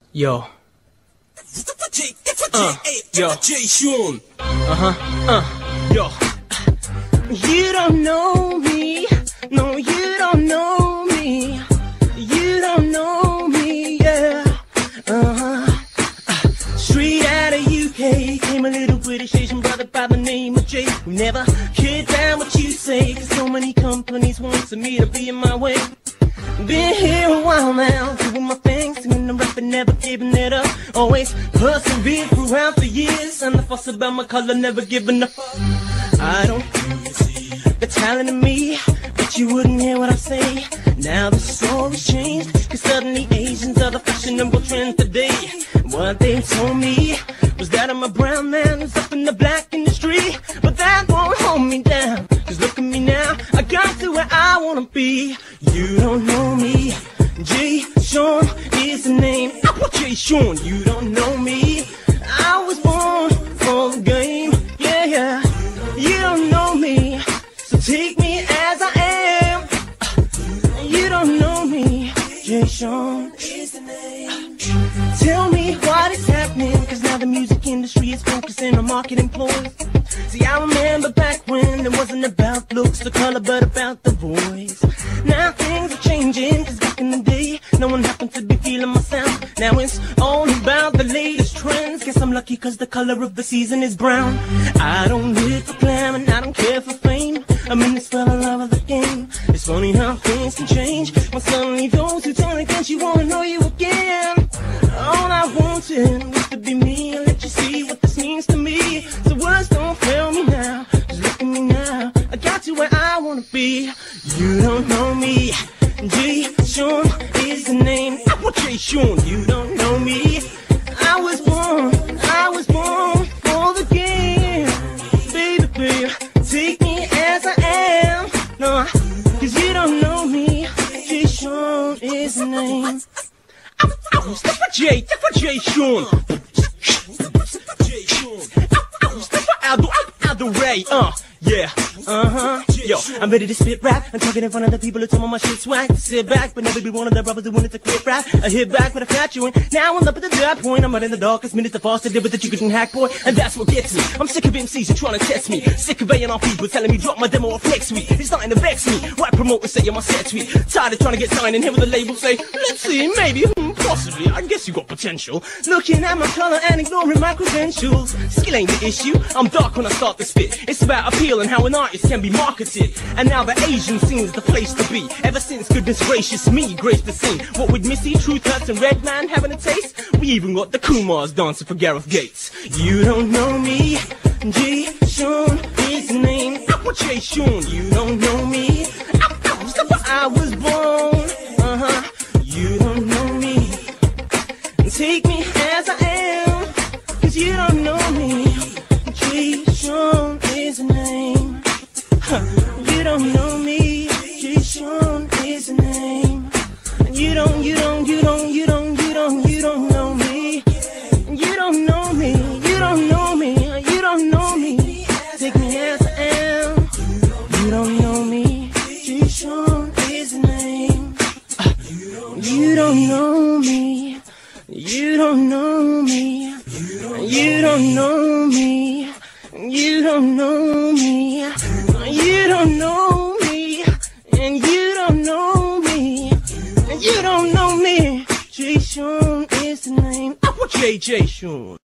Yo. Yo. Yo. You don't know me. No, you don't know me. You don't know me, yeah. Straight out of UK came a little British Asian brother by the name of Jay, who never cared down what you say, 'cause so many companies wanted me to be in my way. Been here a while now, doing my thing, singing and rapping, never giving it up. Always persevered throughout the years, and the fuss about my color, never giving up. I don't see the talent in me, but you wouldn't hear what I say. Now the story's changed, 'cause suddenly Asians are the fashionable trend today. What they told me was that I'm a brown man who's up in the black industry, but that won't hold me down, 'cause look at me now, I got to where I wanna be. You don't know me. Jay Sean is the name. Jay Sean, you don't know me. I was born for the game. Yeah, yeah. You don't know me, so take me as I am. You don't know me. Jay Sean is the name. Tell me what is happening, 'cause now the music industry is focusing on marketing ploys. See, I remember back when it wasn't about looks or color, but about the voice. Now things are changing, 'cause back in the day, no one happened to be feeling my sound. Now it's all about the latest trends. Guess I'm lucky 'cause the color of the season is brown. I don't live for glam and I don't care for fame. I'm in this for the love of the game. It's funny how things can change when suddenly those who turn against you wanna know you again. All I wanted was to be me and let you see what this means to me. So words don't fail me now, just look at me now, I got you where I wanna be. You don't know me. Jay Sean is the name. Jay Sean, you don't know me. I was born for the game. Baby, baby, take me as I am. No, 'cause you don't know me. Jay Sean is the name. Step for Jay Sean. Step for Aldo Ray, yeah, Yo, I'm ready to spit rap. I'm talking in front of the people who tell me my shit's whack. Sit back, but never be one of the brothers who wanted to quit rap. I hit back with a fat you in. Now I'm up at the dead point. I'm right in the darkest minutes of false to deal with that you couldn't hack, boy. And that's what gets me. I'm sick of MCs who trying to test me. Sick of A&R people telling me drop my demo off next week. It's starting to vex me. Why promoters say I'm my set tweet? Tired of trying to get signed and hear what the label say. Let's see, maybe, possibly. I guess you got potential. Looking at my color and ignoring my credentials. Skill ain't the issue. I'm dark when I start to spit. It's about appeal and how an artist can be marketed. And now the Asian scene's the place to be. Ever since goodness gracious me graced the scene. What with Missy, Truth Hurts and Redman having a taste? We even got the Kumars dancing for Gareth Gates. You don't know me. Jay Sean is the name. Jay Sean, you don't know me. I was born. You don't know me. Take me as I am, 'cause you don't know me. Jay Sean is the name. You don't know me. Jay Sean is the name. You don't know me. You don't know me. You don't know me. You don't know me. Take me as I am. You don't know me. Jay Sean is the name. You don't know me. You don't know me. You don't know me. You don't know me. You don't know me. And you don't know me. And you don't know me. Jay Sean is the name. Jay Sean.